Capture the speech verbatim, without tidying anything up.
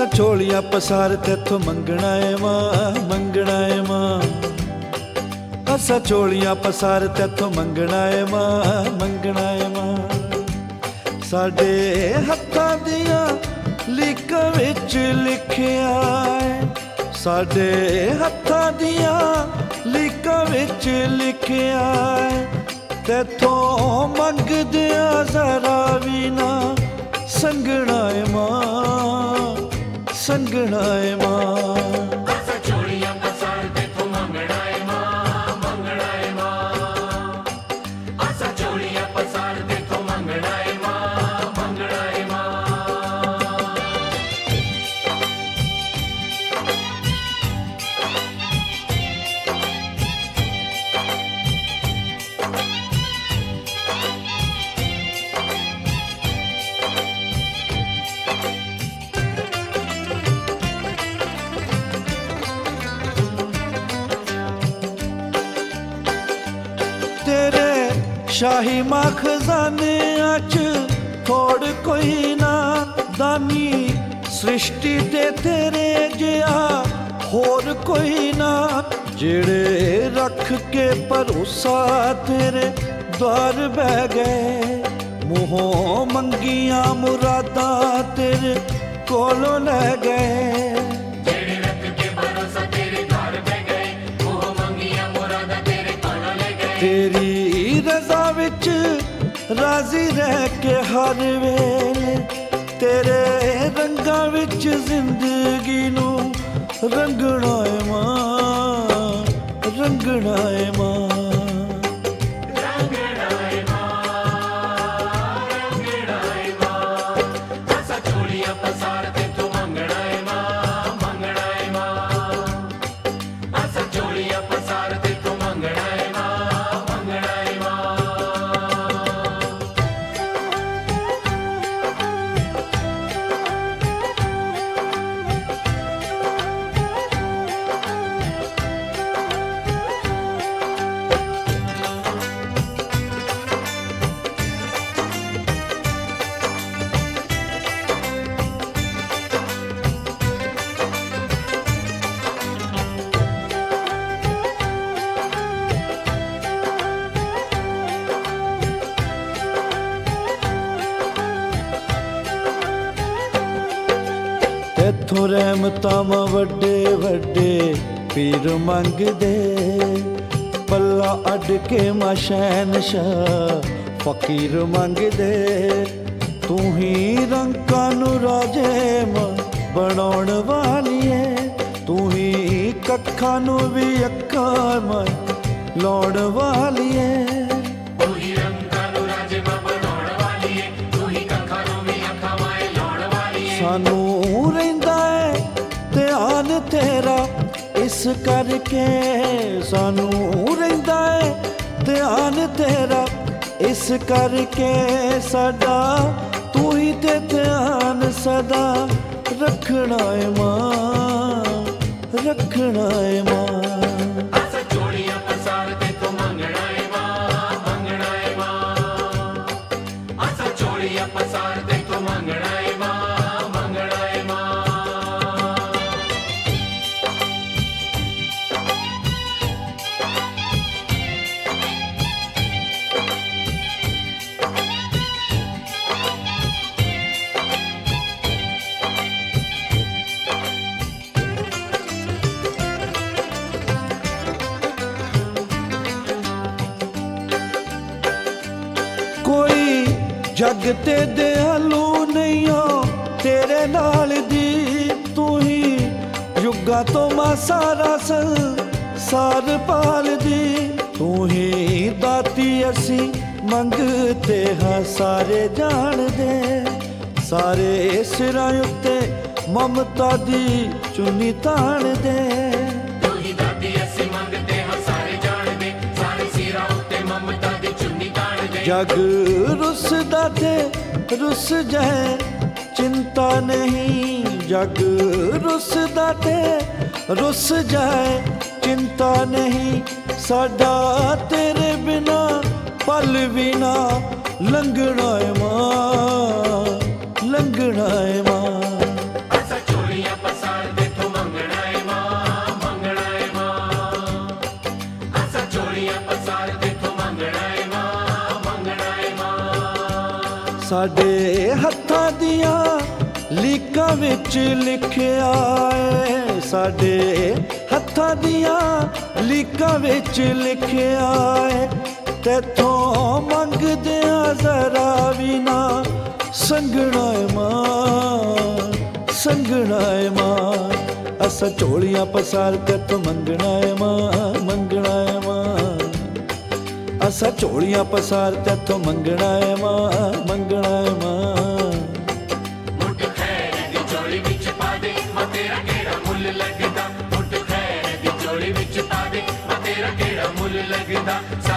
असा झोलियां पसार तेथों मंगना है मां, मंगना है मां। असा झोलियां पसार तेथों मंगना है मां, मंगना है मां। साडे हत्थां दियां लीकां विच लिखिया है, साडे हत्थां दियां लीकां विच लिखिया है। तेथों मंगदियां जरा भी ना संगना है मां, संगना है मां। असा झोलियां पसार तेथों मंगना है मां, मंगना है मां। असा झोलियां पसार तेथों मंगना है मां, मंगना है मां। तेरे शाही मां खजाने च थोड़ कोई ना दानी, सृष्टि ते तेरे जिहा होर कोई ना। जेड़े रख के भरोसा तेरे द्वार बह गए, मुहों मंगियां मुरादां तेरे कोलों लै गए। जेड़े रख के भरोसा तेरे द्वार बह गए, मुहों मंगियां मुरादां तेरे कोलों ले गए। तेरी रज़ा विच राजी रह के हर वेले, तेरे रंगां विच जिंदगी नू रंगना है मां, रंगना है मां। रंगना है मां, रंगना है मां। असा झोलियां पसार तेथों मंगना है मां, मंगना है मां। असा झोलियां पसार तेथों मंगना है मां, मंगना है मां। तेथों रहमतां मां वड्डे वड्डे पीर मंगदे, पल्ला अड के मां शहनशाह फकीर मंगदे। तू ही रंकां नू राजे मां बनाउण वाली है, तू ही कक्खां नू भी अक्खां मां लाउण वाली है। तू ही रंगां नू राजे मां बनाउण वाली है, तू ही कक्खां नू भी अक्खां मां लाउण वाली है। सानू रहिंदा है ध्यान तेरा इस करके, सानू रहिंदा है ध्यान तेरा इस करके। साडा तू ही ते ध्यान सदा रखना है मां, रखना है मां। असा झोलियां पसार तेथों मंगना है मां, मंगना है मां। असा झोलियां पसार तेथों मंगना है मां, मंगना है मां। कोई जग ते दयालू नहीं हो तेरे नाल दी, तू ही युगा तो मां सारा संसार पाल दी। तू ही दाती असी मंगते हाँ सारे जान दे, सारे सिरां उत्ते ममता दी चुनी तान दे। तू ही दाती असी मंगते हाँ सारे जान दे, सारे सिरां उत्ते ममता दी चुन्नी तान दे। जग रुसदा ते रुस जाए चिंता नहीं, जग रुसदा ते रुस जाए चिंता नहीं। साडा तेरे बिना पल भी ना लंघना है मां, लंघना है मां। असा झोलियां ਸਾਡੇ ਹੱਥਾਂ ਦੀਆਂ ਲੀਕਾਂ ਵਿੱਚ ਲਿਖਿਆ ਏ, ਸਾਡੇ ਹੱਥਾਂ ਦੀਆਂ ਲੀਕਾਂ ਵਿੱਚ ਲਿਖਿਆ ਏ, ਤੈਥੋਂ ਮੰਗਦਿਆਂ ਜ਼ਰਾ ਵੀ ਨਾ ਸੰਗਣਾ ਏ ਮਾਂ, ਸੰਗਣਾ ਏ ਮਾਂ। ਅਸਾਂ ਝੋਲੀਆਂ ਪਸਾਰ ਤੈਥੋਂ ਮੰਗਣਾ ਏ ਮਾਂ, ਮੰਗਣਾ ਏ ਮਾਂ। ਅਸਾਂ ਝੋਲੀਆਂ ਪਸਾਰ ਤੈਥੋਂ ਮੰਗਣਾ ਏ ਮਾਂ, ਮੰਗਣਾ ਏ ਮਾਂ। ਮੁੱਠ ਖੈਰ ਦੀ ਝੋਲੀ ਵਿੱਚ ਪਾ ਦੇ, ਮੈਂ ਤੇਰਾ ਕਿਹੜਾ ਮੁੱਲ ਲੱਗਦਾ। ਮੁੱਠ ਖੈਰ ਦੀ ਝੋਲੀ ਵਿੱਚ ਪਾ ਦੇ, ਮੈਂ ਤੇਰਾ ਕਿਹੜਾ ਮੁੱਲ ਲੱਗਦਾ।